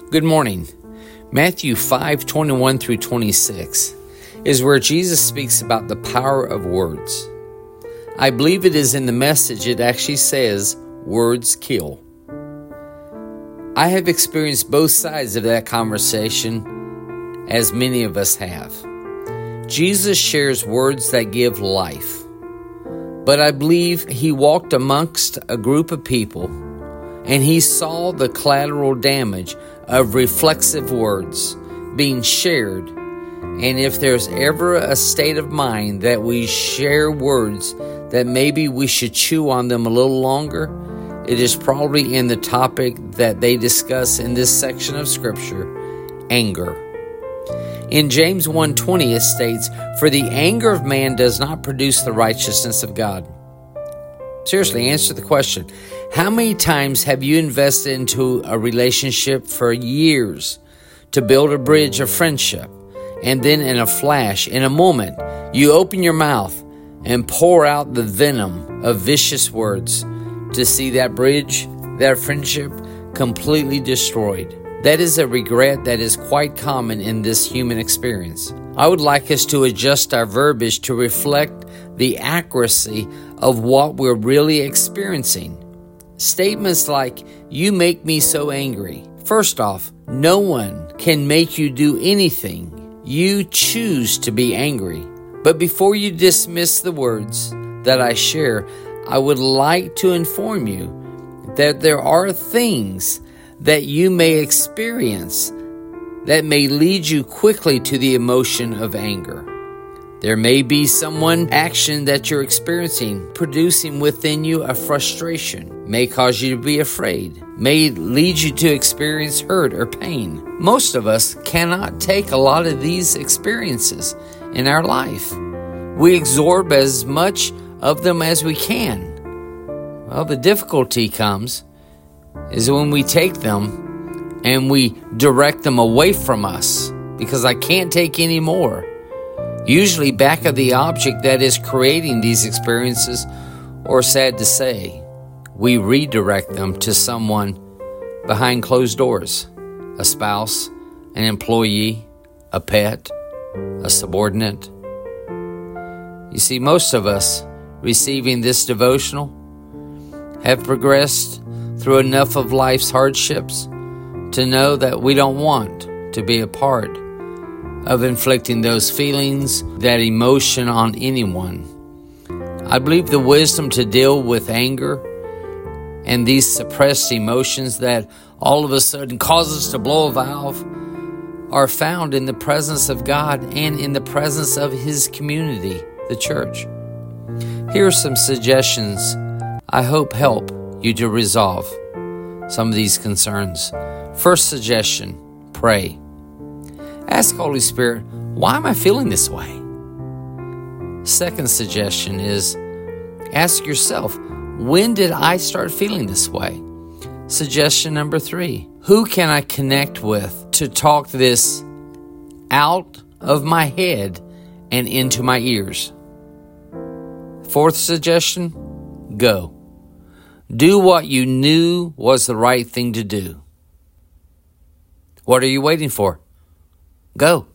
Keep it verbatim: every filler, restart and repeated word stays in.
Good morning. Matthew five twenty-one through twenty-six is where Jesus speaks about the power of words. I believe it is in the Message it actually says, words kill. I have experienced both sides of that conversation, as many of us have. Jesus shares words that give life, but I believe he walked amongst a group of people and he saw the collateral damage of reflexive words being shared. And if there's ever a state of mind that we share words that maybe we should chew on them a little longer, it is probably in the topic that they discuss in this section of Scripture, anger. In James one twenty it states, "For the anger of man does not produce the righteousness of God." Seriously, answer the question. How many times have you invested into a relationship for years to build a bridge of friendship, and then in a flash, in a moment, you open your mouth and pour out the venom of vicious words to see that bridge, that friendship, completely destroyed? That is a regret that is quite common in this human experience. I would like us to adjust our verbiage to reflect the accuracy of what we're really experiencing. Statements like, "You make me so angry." First off, no one can make you do anything. You choose to be angry. But before you dismiss the words that I share, I would like to inform you that there are things that you may experience that may lead you quickly to the emotion of anger. There may be someone action that you're experiencing producing within you a frustration, may cause you to be afraid, may lead you to experience hurt or pain. Most of us cannot take a lot of these experiences in our life. We absorb as much of them as we can. Well, the difficulty comes is when we take them and we direct them away from us because I can't take any more. Usually back of the object that is creating these experiences, or sad to say, we redirect them to someone behind closed doors, a spouse, an employee, a pet, a subordinate. You see, most of us receiving this devotional have progressed through enough of life's hardships to know that we don't want to be a part of inflicting those feelings, that emotion on anyone. I believe the wisdom to deal with anger and these suppressed emotions that all of a sudden cause us to blow a valve are found in the presence of God and in the presence of His community, the church. Here are some suggestions I hope help you to resolve some of these concerns. First suggestion, pray. Ask Holy Spirit, why am I feeling this way? Second suggestion is, ask yourself, when did I start feeling this way? Suggestion number three, who can I connect with to talk this out of my head and into my ears? Fourth suggestion, go. Do what you knew was the right thing to do. What are you waiting for? Go.